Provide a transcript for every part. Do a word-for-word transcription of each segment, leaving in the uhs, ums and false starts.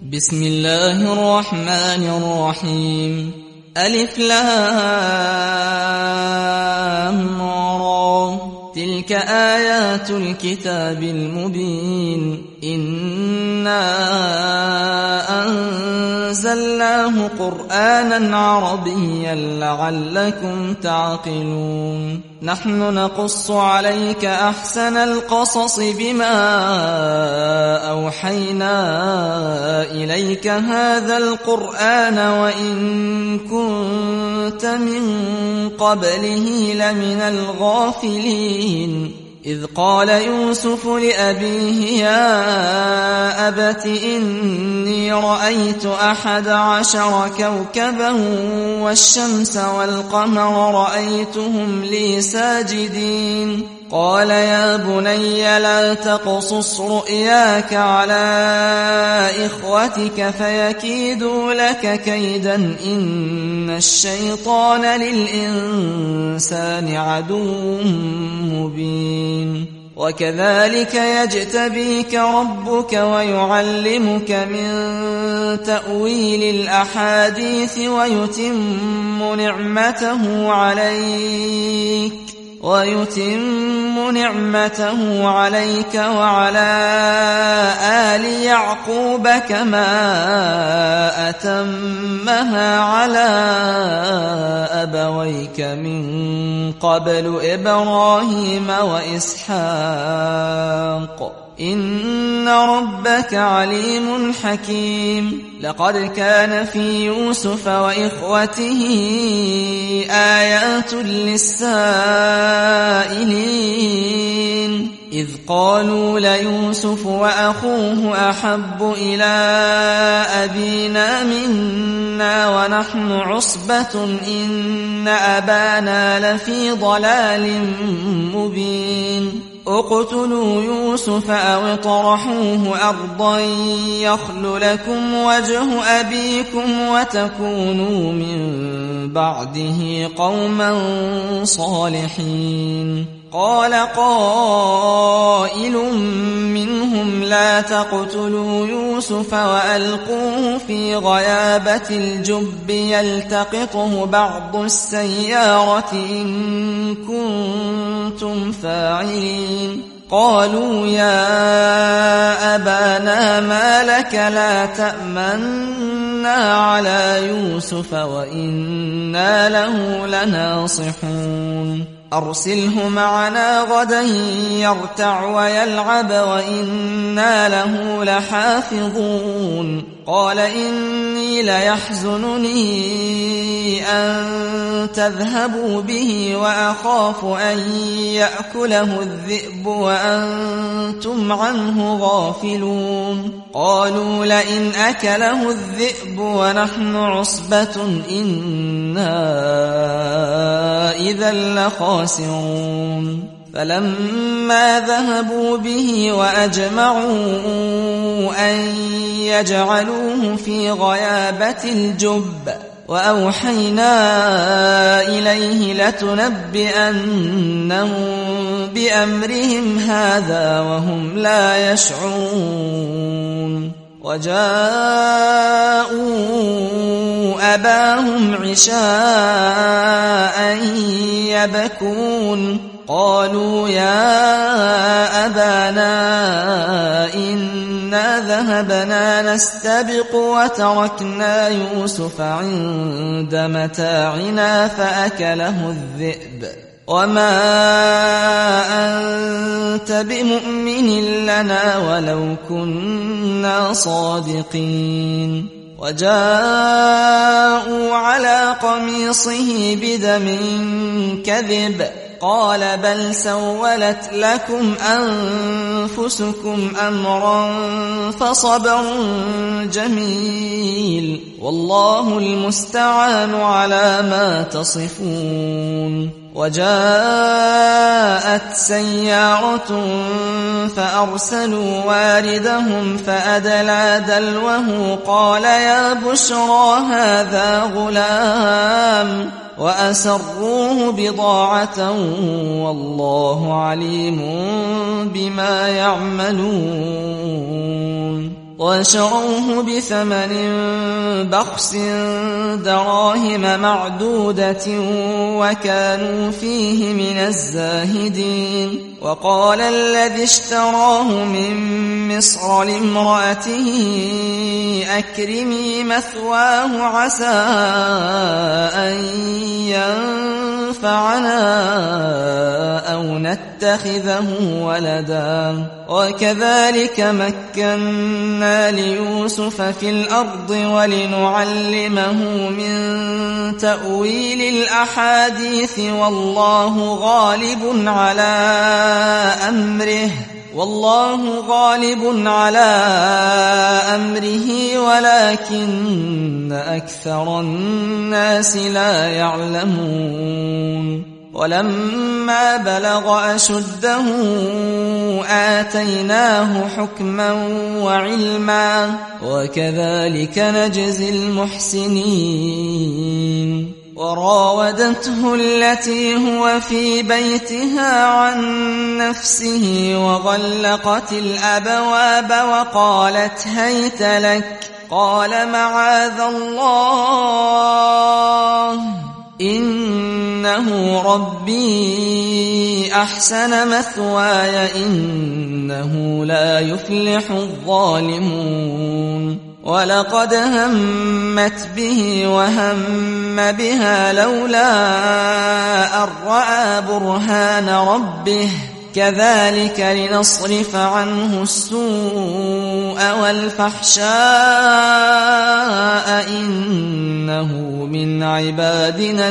بسم الله الرحمن الرحيم. ألف لام را، تلك آيات الكتاب المبين. إنا أنزلناه قرآنا عربيا لعلكم تعقلون. نحن نقص عليك أحسن القصص بما أوحينا إليك هذا القرآن وإن كنت من قبله لمن الغافلين. إذ قال يوسف لأبيه يا أبت إني رأيت أحد عشر كوكبا والشمس والقمر رأيتهم لي ساجدين. قال يا بني لا تقصص رؤياك على إخوتك فيكيدوا لك كيدا إن الشيطان للإنسان عدو مبين. وكذلك يجتبيك ربك ويعلمك من تأويل الأحاديث ويتم نعمته عليك ويتم نعمته عليك وعلى آل يعقوب كما أتمها على أبويك من قبل إبراهيم وإسحاق إن ربك عليم حكيم. لقد كان في يوسف وإخوته آيات للسائلين إذ قالوا ليوسف وأخوه أحب إلى أبينا منا ونحن عصبة إن أبانا لفي ضلال مبين. اقتلوا يوسف أو اطرحوه أرضا يخل لكم وجه أبيكم وتكونوا من بعده قوما صالحين. قال قائل منهم لا تقتلوا يوسف وألقوه في غيابة الجب يلتقطه بعض السيارة إن كنتم فاعلين. قالوا يا أبانا ما لك لا تأمنا على يوسف وإنا له لناصحون. أرسله معنا غدا يرتع ويلعب وإنا له لحافظون. قال إني ليحزنني أن تذهبوا به وأخاف أن يأكله الذئب وأنتم عنه غافلون. قالوا لئن أكله الذئب ونحن عصبة إنا إذا لخاسرون. فلما ذهبوا به وأجمعوا أن يجعلوه في غيابة الجب وأوحينا إليه لتنبئنهم بأمرهم هذا وهم لا يشعرون. وجاءوا أباهم عشاء يبكون. قالوا يا أبانا إنا ذهبنا نستبق وتركنا يوسف عند متاعنا فأكله الذئب وما أنت بمؤمن لنا ولو كنا صادقين. وجاءوا على قميصه بدم كذب قال بل سولت لكم أنفسكم أمرا فصبر جميل والله المستعان على ما تصفون. وجاءت سيارة فأرسلوا واردهم فأدلى دلوه قال يا بشرى هذا غلام وأسروه بضاعة والله عليم بما يعملون. وشروه بثمن بخس دراهم معدودة وكانوا فيه من الزاهدين. وقال الذي اشتراه من مصر لامرأته أكرمي مثواه عسى أن ينفعنا أو نتخذه ولدا وكذلك مكنا ليوسف في الأرض ولنعلمه من تأويل الأحاديث والله غالب على أمره والله غالب على أمره ولكن أكثر الناس لا يعلمون. ولما بلغ أشده آتيناه حكما وعلما وكذلك نجزي المحسنين. وراودته التي هو في بيتها عن نفسه وغلقت الأبواب وقالت هيت لك قال معاذ الله إنه ربي أحسن مثواي إنه لا يفلح الظالمون. ولقد همت به وهم بها لولا أن رأى برهان ربه كذلك لنصرف عنه السوء والفحشاء إنه من عبادنا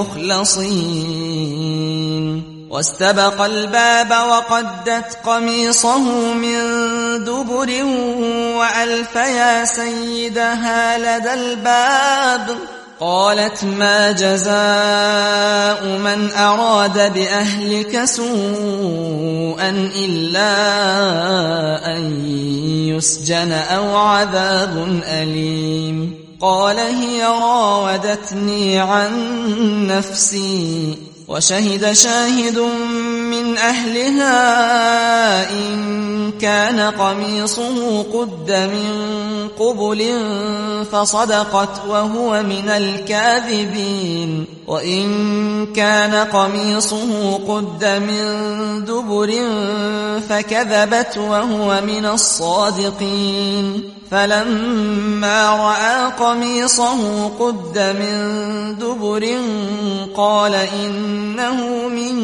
المخلصين. واستبق الباب وقدت قميصه من دبر وألف يا سيدها لدى الباب قالت ما جزاء من أراد بأهلك سوءا إلا أن يسجن أو عذاب أليم. قال هي راودتني عن نفسي وشهد شاهد من أهلها إن كان قميصه قد من قبل فصدقت وهو من الكاذبين وإن كان قميصه قد من دبر فكذبت وهو من الصادقين. فلما رأى قميصه قد من دبر قال إنه من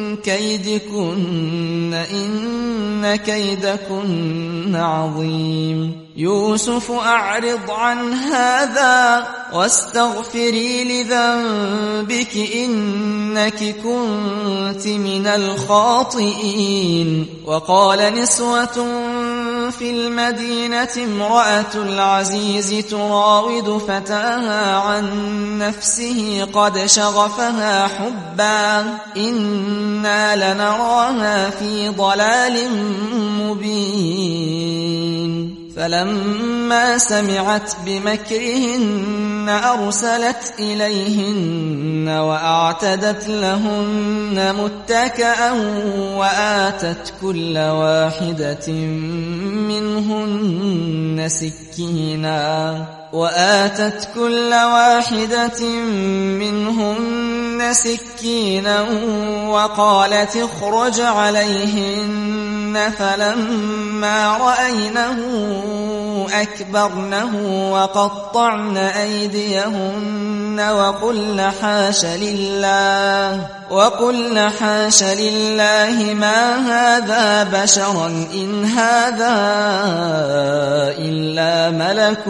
كيدكن إن كيدكن عظيم. يوسف أعرض عن هذا واستغفري لذنبك إنك كنت من الخاطئين. وقال نسوة في المدينة امرأة العزيز تراود فتاها عن نفسه قد شغفها حبا إنا لنراها في ضلال مبين. فلما سمعت بمكرهن أرسلت إليهن وأعتدت لهن متكأ وآتت كل واحدة منهن سكينا وآتت كل واحدة منهن سكينا وقالت اخرج عليهن. فلما رأينه أكبرنه وقطعن أيديهن وقلن حاش لله وقلن حاش لله ما هذا بشرا إن هذا إلا ملك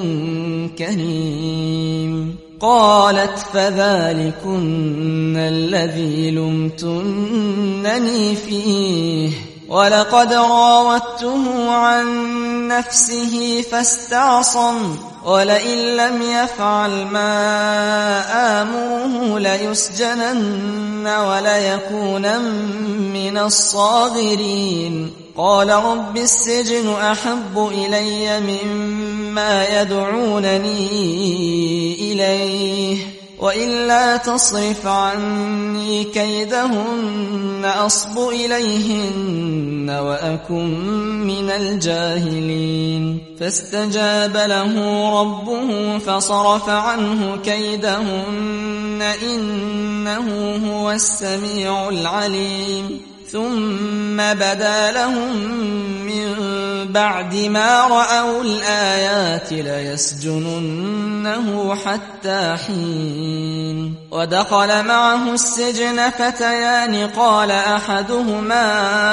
كريم. قالت فذلكن الذي لمتنني فيه ولقد راودته عن نفسه فاستعصم ولئن لم يفعل ما آمره ليسجنن وليكونن من الصاغرين. قال رب السجن أحب إلي مما يدعونني إليه وإلا تصرف عني كيدهن أصب إليهن وأكن من الجاهلين فاستجاب له ربه فصرف عنه كيدهن إنه هو السميع العليم ثم بدا لهم من بعد ما رأوا الآيات ليسجننه حتى حين ودخل معه السجن فتيان قال أحدهما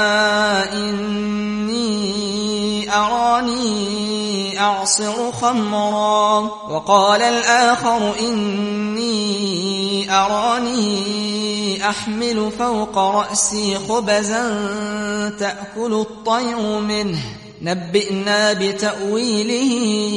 إني أراني أعصر خمرا وقال الآخر إني أراني أحمل فوق رأسي خبزا تأكل الطير منه نبئنا بتأويله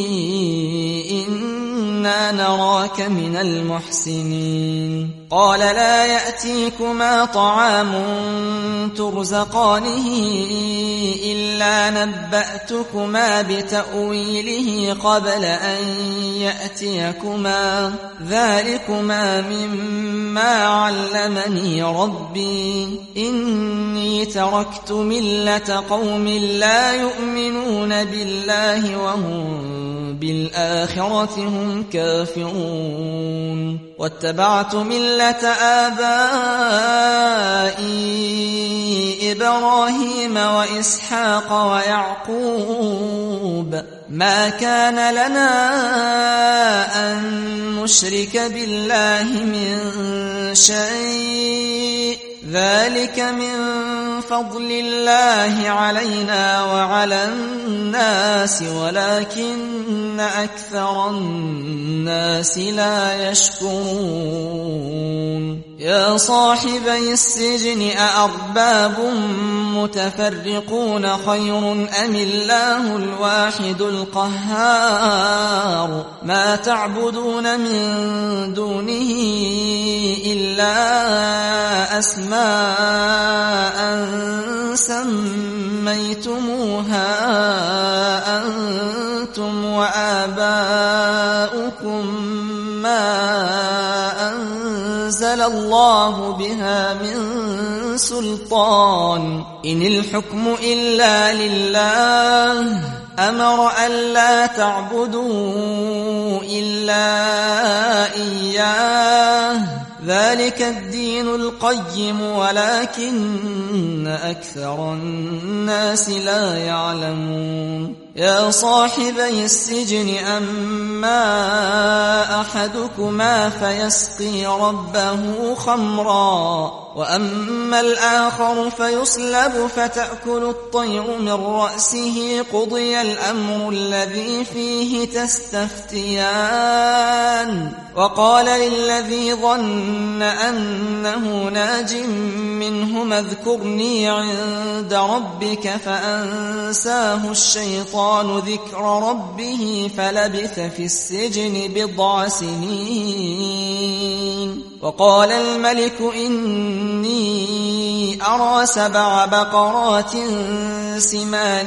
إنا نراك من المحسنين قال لا يأتيكما طعام ترزقانه إلا نبأتكما بتأويله قبل أن يأتيكما ذلكما مما علمني ربي إني تركت ملة قوم لا يؤمنون بالله وهم بالآخرة هم كافرون واتبعت ملة آبائي إبراهيم وإسحاق ويعقوب ما كان لنا أن نشرك بالله من شيء ذلك من فضل الله علينا وعلى الناس ولكن أكثر الناس لا يشكرون يا صاحبي السجن أأرباب متفرقون خير أم الله الواحد القهار ما تعبدون من دونه إلا أسماء سميتموها أنتم وآباؤكم ما أنزل الله بها من سلطان إن الحكم إلا لله أمر ألا تعبدوا إلا إياه ذلك الدين القيم ولكن أكثر الناس لا يعلمون يا صاحبي السجن أما أحدكما فيسقي ربه خمرا وأما الآخر فيصلب فتأكل الطير من رأسه قضي الأمر الذي فيه تستفتيان وقال للذي ظن أنه ناج منهما اذكرني عند ربك فأنساه الشيطان ذكر ربه فلبث في السجن بضع سنين وقال الملك إني أرى سبع بقرات سمان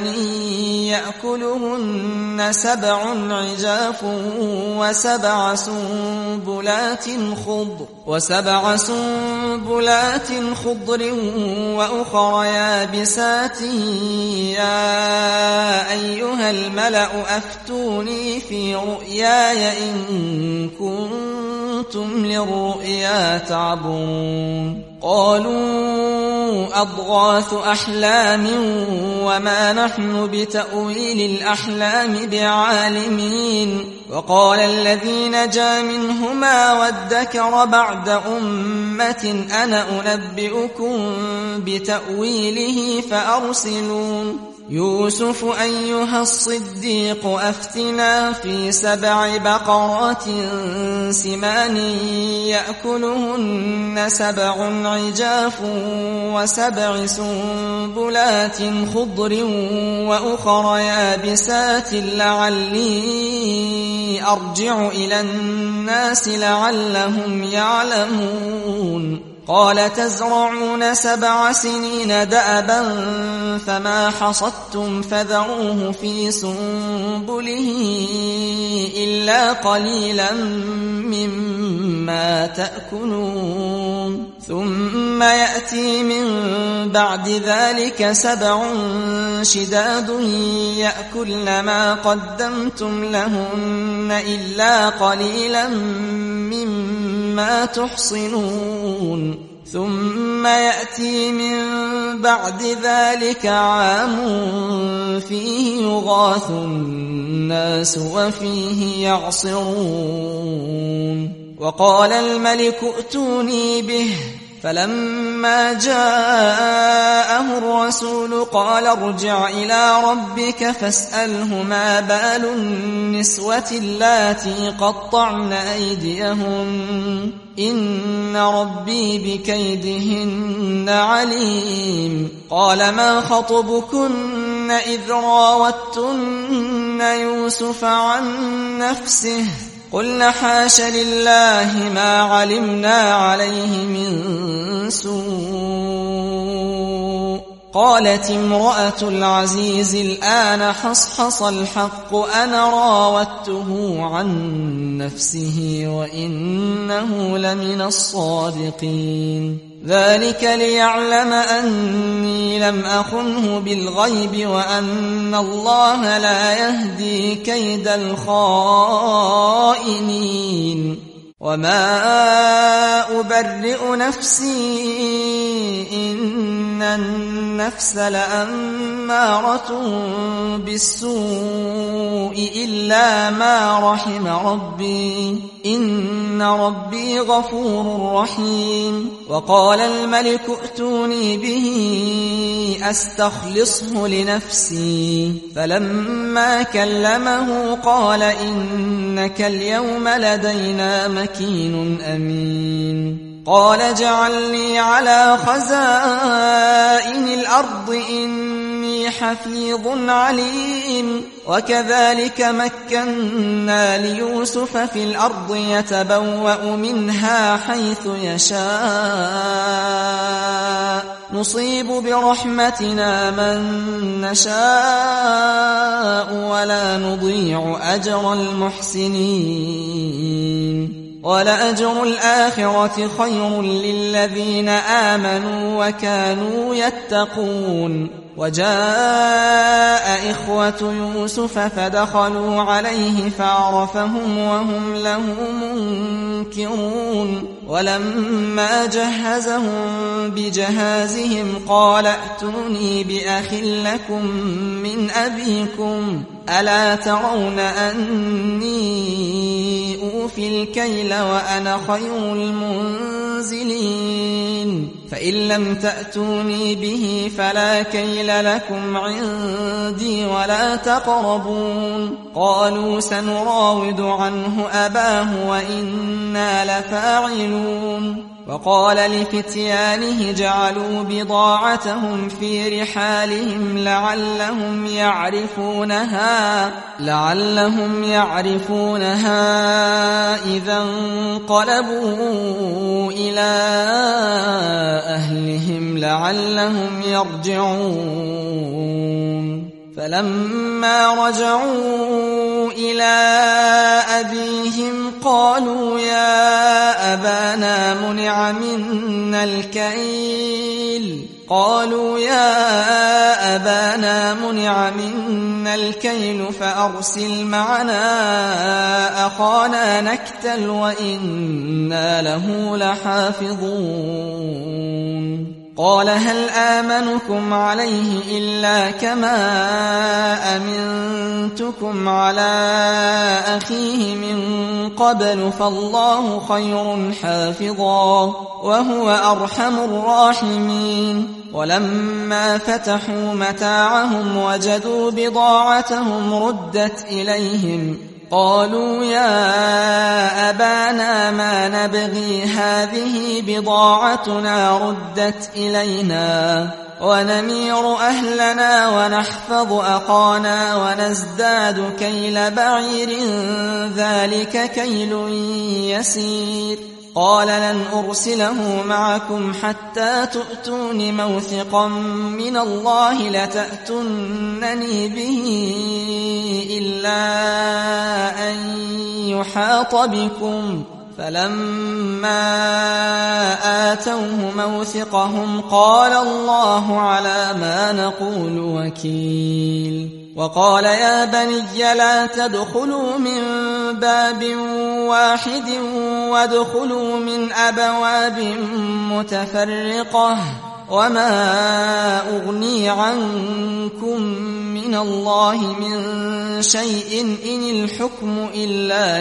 يأكلهن سبع عجاف وسبع سنبلات خضر وسبع سنبلات خضر وأخر يابسات يا أيها الملأ أفتوني في رؤياي إن كنتم للرؤيا تعبرون قالوا أضغاث أحلام وما نحن بتأويل الأحلام بعالمين وقال الذي نجا منهما وادكر بعد أمة أنا أنبئكم بتأويله فأرسلون يوسف أيها الصديق أفتنا في سبع بقرات سمان يأكلهن سبع عجاف وسبع سنبلات خضر وأخر يابسات لعلي أرجع إلى الناس لعلهم يعلمون قال تزرعون سبع سنين دأبا فما حصدتم فذروه في سنبله إلا إلا قليلا مما تأكلون ثم يأتي من بعد ذلك سبع شداد يأكلن ما قدمتم لهن إلا قليلا مما تحصنون ثم يأتي من بعد ذلك عام فيه يغاث الناس وفيه يعصرون وقال الملك ائتوني به فلما جاءه الرسول قال ارجع إلى ربك فاسأله ما بال النسوة اللاتي قطعن أيديهن إن ربي بكيدهن عليم قال ما خطبكن إذ راوتن يوسف عن نفسه قلنا حاش لله ما علمنا عليه من سوء قالت امرأة العزيز الآن حصحص الحق أنا راودته عن نفسه وإنه لمن الصادقين ذلك ليعلم أني لم أخنه بالغيب وأن الله لا يهدي كيد الخائنين وما أبرئ نفسي إن النفس لأمارة بالسوء إلا ما رحم ربي إن ربي غفور رحيم وقال الملك ائتوني به أستخلصه لنفسي فلما كلمه قال إنك اليوم لدينا مكين أمين قال اجعلني على خزائن الأرض إني حفيظ عليم وكذلك مكنا ليوسف في الأرض يتبوأ منها حيث يشاء نصيب برحمتنا من نشاء ولا نضيع أجر المحسنين ولأجر الآخرة خير للذين آمنوا وكانوا يتقون وجاء إخوة يوسف فدخلوا عليه فعرفهم وهم له منكرون ولما جهزهم بجهازهم قال ائتوني بأخ لكم من أبيكم ألا ترون أني أوفي الكيل وأنا خير المنزلين فإن لم تأتوني به فلا كيل لكم عندي ولا تقربون قالوا سنراود عنه أباه وإنا لفاعلون وقال لفتيانه جعلوا بضاعتهم في رحالهم لعلهم يعرفونها لعلهم يعرفونها إذا انقلبوا إلى أهلهم لعلهم يرجعون فلما رجعوا إلى أبيهم قالوا يا أبانا منع منا الكيل قالوا يا أبانا منع منا الكيل فأرسل معنا أخانا نكتل وإنا له لحافظون قال هل آمنكم عليه إلا كما أمنتكم على أخيه من قبل فالله خير حافظا وهو أرحم الراحمين ولما فتحوا متاعهم وجدوا بضاعتهم ردت إليهم قالوا يا أبانا ما نبغي هذه بضاعتنا ردت إلينا ونمير أهلنا ونحفظ أخانا ونزداد كيل بعير ذلك كيل يسير قال لن أرسله معكم حتى تؤتون موثقا من الله لتأتونني به إلا أن يحاط بكم فلما آتوه موثقهم قال الله على ما نقول وكيل وقال يا بني لا تدخلوا من باب واحد وادخلوا من أبواب متفرقة وما أغني عنكم من الله من شيء إن الحكم إلا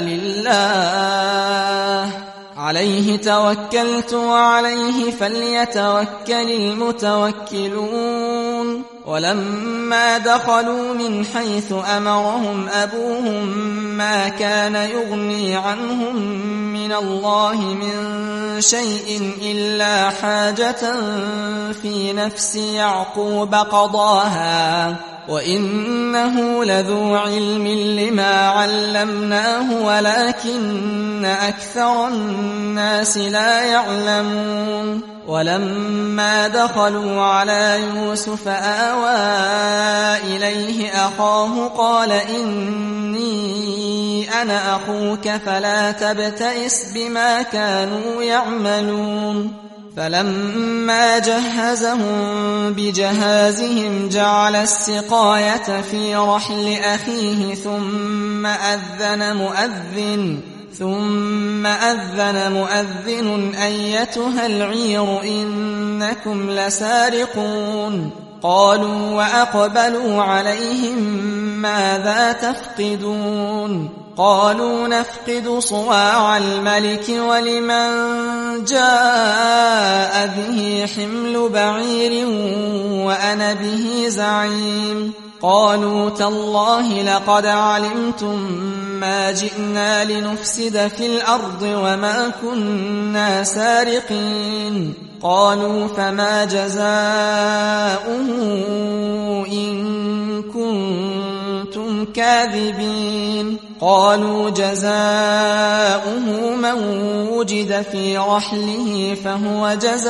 لله عليه توكلت وعليه فليتوكل المتوكلون ولما دخلوا من حيث أمرهم أبوهم ما كان يغني عنهم من الله من شيء إلا حاجة في نفس يعقوب قضاها وإنه لذو علم لما علمناه ولكن أكثر الناس لا يعلمون ولما دخلوا على يوسف آوى إليه أخاه قال إني أنا أخوك فلا تبتئس بما كانوا يعملون فلما جهزهم بجهازهم جعل السقاية في رحل أخيه ثم أذن مؤذن ثم أذن مؤذن أيتها العير إنكم لسارقون قالوا وأقبلوا عليهم ماذا تفقدون قالوا نفقد صواع الملك ولمن جاء به حمل بعير وأنا به زعيم قالوا تالله لقد علمتم ما جئنا لنفسد في الأرض وما كنا سارقين قالوا فما جزاؤه إن كنتم كاذبين قالوا جزاؤه من وجد في رحله فهو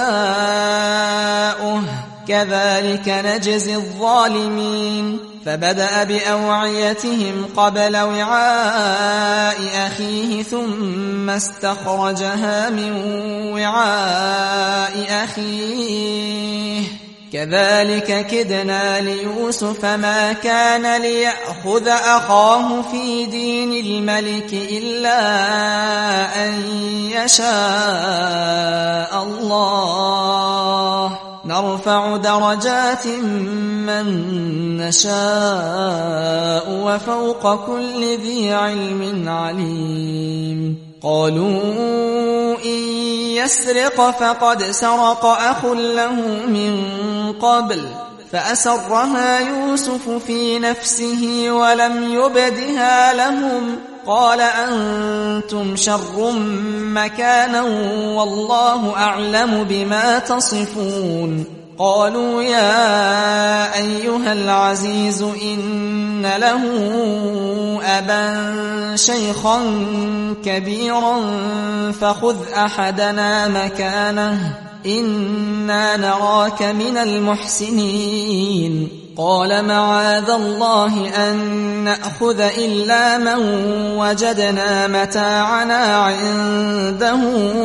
جزاؤه كذلك نجزي الظالمين فبدأ بأوعيتهم قبل وعاء أخيه ثم استخرجها من وعاء أخيه كذلك كدنا ليوسف ما كان ليأخذ أخاه في دين الملك إلا أن يشاء الله نرفع درجات من نشاء وفوق كل ذي علم عليم قالوا إن يسرق فقد سرق أخ له من قبل فأسرها يوسف في نفسه ولم يبدها لهم قال أنتم شر مكانا والله أعلم بما تصفون قالوا يا أيها العزيز إن له أبا شيخا كبيرا فخذ أحدنا مكانه إنا نراك من المحسنين قال معاذ الله أن نأخذ إلا من وجدنا متاعنا عنده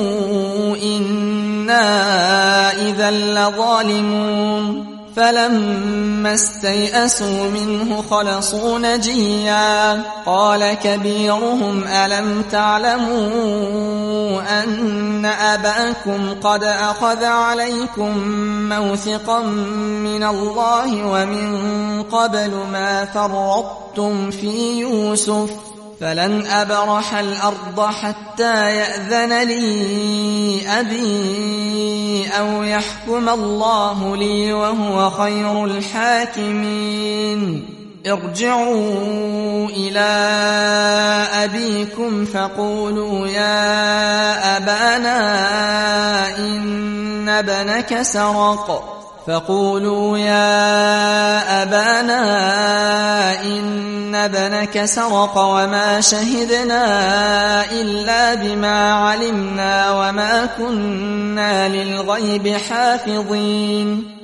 إنا إذا لظالمون فلما استيئسوا منه خلصوا نجيا قال كبيرهم ألم تعلموا أن أباكم قد أخذ عليكم موثقا من الله ومن قبل ما فرطتم في يوسف فلن أبرح الأرض حتى يأذن لي أبي أو يحكم الله لي وهو خير الحاكمين ارجعوا إلى أبيكم فقولوا يا أبانا إن ابنك سرق فقولوا يا أبانا إن ابنك سرق وما شهدنا إلا بما علمنا وما كنا للغيب حافظين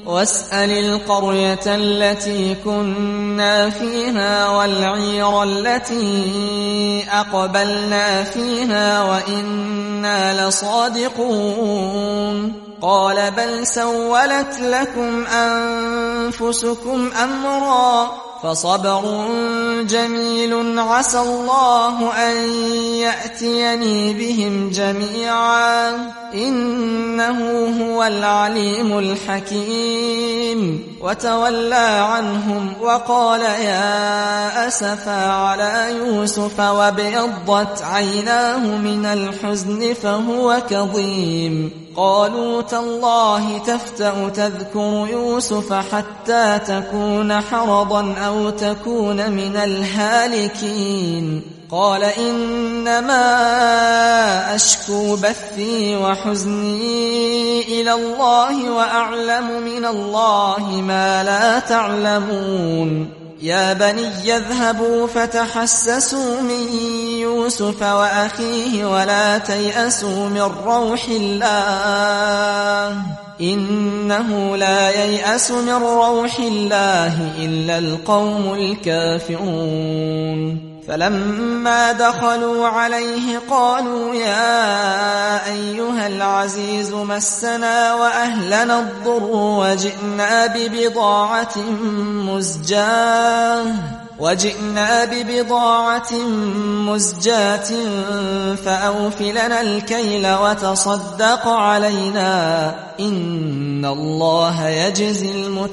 واسأل القرية التي كنا فيها والعير التي أقبلنا فيها وإنا لصادقون قال بل سولت لكم أنفسكم أمرا فصبر جميل عسى الله أن يأتيني بهم جميعا إنه هو العليم الحكيم وتولى عنهم وقال يا أسفا على يوسف وابيضت عيناه من الحزن فهو كظيم قالوا تالله تفتأ تذكر يوسف حتى تكون حرضا أو تكون من الهالكين قال إنما أشكو بثي وحزني إلى الله وأعلم من الله ما لا تعلمون يا بني اذهبوا فتحسسوا من يوسف وأخيه ولا تيأسوا من روح الله إنه لا ييأس من روح الله إلا القوم الكافرون فلما دخلوا عليه قالوا يا أيها العزيز مسنا وأهلنا الضر وجئنا ببضاعة مزجاة وجئنا ببضاعة مزجاة فأوف لنا الكيل وتصدق علينا إن الله يجزي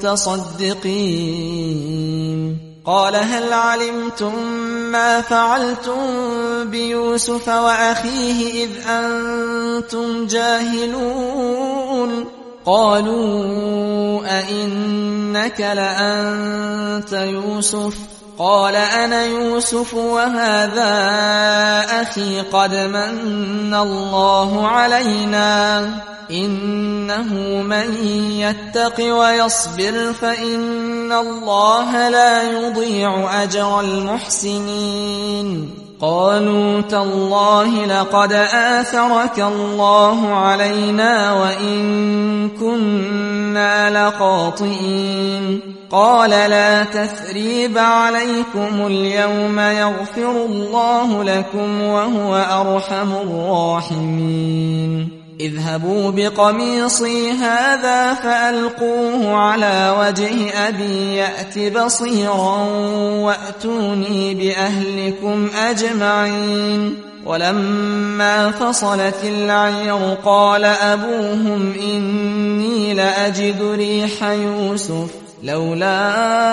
المتصدقين قال هل علمتم ما فعلتم بيوسف وأخيه إذ أنتم جاهلون قالوا أئنك لأنت يوسف قال أنا يوسف وهذا أخي قد من الله علينا إنه من يتق ويصبر فإن الله لا يضيع أجر المحسنين قالوا تالله لقد آثرك الله علينا وإن كنا لخاطئين قال لا تثريب عليكم اليوم يغفر الله لكم وهو أرحم الراحمين اذهبوا بقميصي هذا فألقوه على وجه أبي يأت بصيرا وأتوني بأهلكم أجمعين ولما فصلت العير قال أبوهم إني لأجد ريح يوسف لولا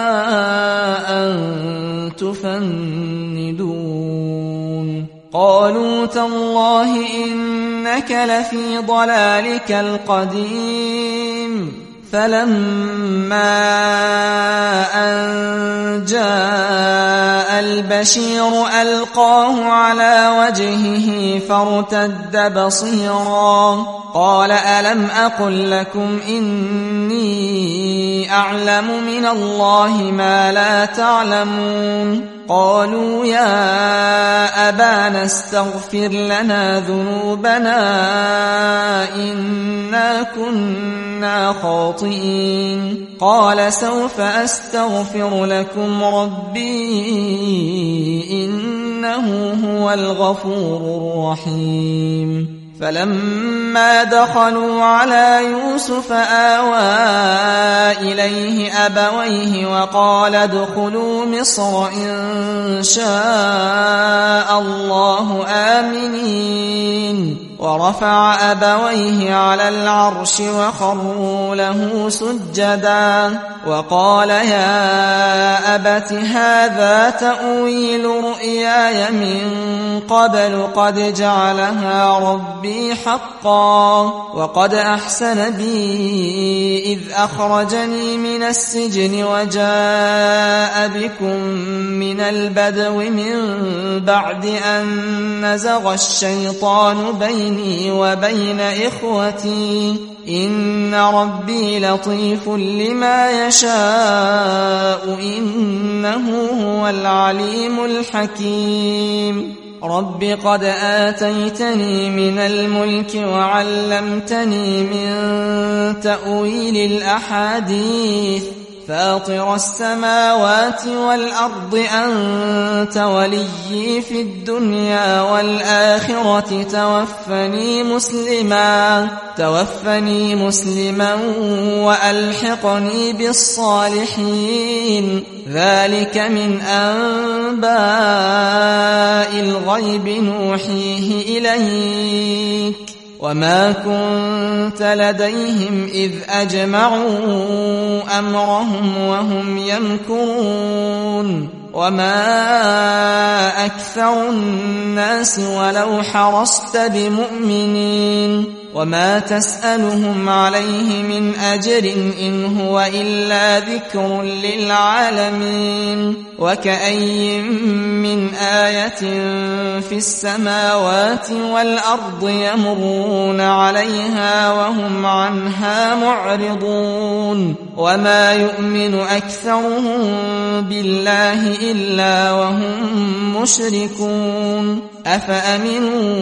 أن تفندون قالوا تالله إنك لفي ضلالك القديم فلما أن جاء البشير ألقاه على وجهه فارتد بصيرا قال ألم أقل لكم إني أعلم من الله ما لا تعلمون قالوا يا أبانا استغفر لنا ذنوبنا إنا كنا خاطئين قال سوف أستغفر لكم ربي إنه هو الغفور الرحيم فلما دخلوا على يوسف آوى إليه أبويه وقال ادخلوا مصر إن شاء الله آمنين ورفع أبويه على العرش وخروا له سجدا وقال يا أبت هذا تأويل رؤياي من قبل قد جعلها ربي حقا وقد أحسن بي إذ أخرجني من السجن وجاء بكم من البدو من بعد أن نزغ الشيطان بيني وبين إخوتي إن ربي لطيف لما يشاء إنه هو العليم الحكيم رب قد آتيتني من الملك وعلمتني من تأويل الأحاديث فاطر السماوات والأرض أنت وليي في الدنيا والآخرة توفني مسلما توفني مسلما وألحقني بالصالحين ذلك من أنباء الغيب نوحيه إليك وما كنت لديهم إذ أجمعوا أمرهم وهم يمكرون وما أكثر الناس ولو حرصت بمؤمنين وما تسألهم عليه من أجر إن هو إلا ذكر للعالمين وكأي من آية في السماوات والأرض يمرون عليها وهم عنها معرضون وما يؤمن أكثرهم بالله إلا وهم مشركون أفأمنوا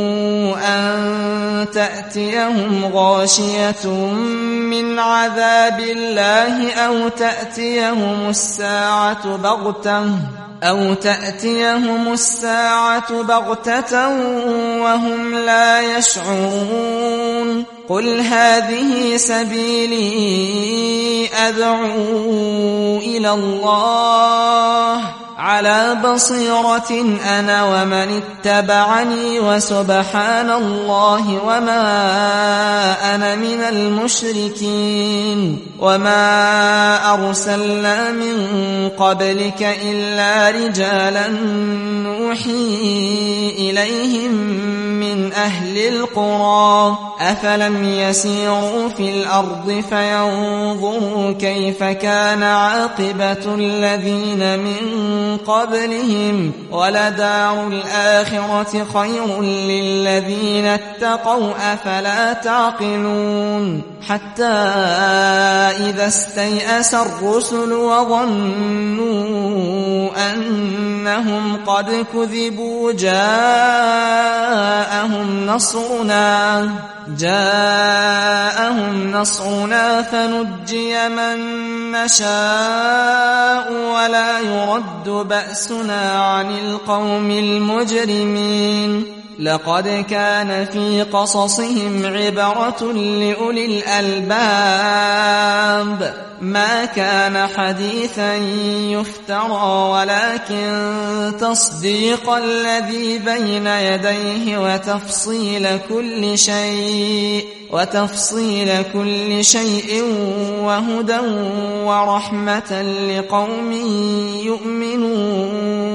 أن تأتيهم غاشية من عذاب الله أو تأتيهم الساعة بغتة أو تأتيهم الساعة بغتة وهم لا يشعرون قل هذه سبيلي أدعو إلى الله على بصيرة أنا ومن اتبعني وسبحان الله وما أنا من المشركين وما أرسلنا من قبلك إلا رجالا نوحي إليهم من أهل القرى أفلم يسيروا في الأرض فينظروا كيف كان عاقبة الذين من قبلهم ولدار الآخرة خير للذين اتقوا أفلا تعقلون حتى إذا استيأس الرسل وظنوا أنهم قد كذبوا جاءهم نصرنا جاءهم نصرنا فنجي من نشاء ولا يرد بأسنا عن القوم المجرمين لقد كان في قصصهم عبرة لأولي الألباب ما كان حديثا يفترى ولكن تصديق الذي بين يديه وتفصيل كل شيء وتفصيل كل شيء وهدى ورحمة لقوم يؤمنون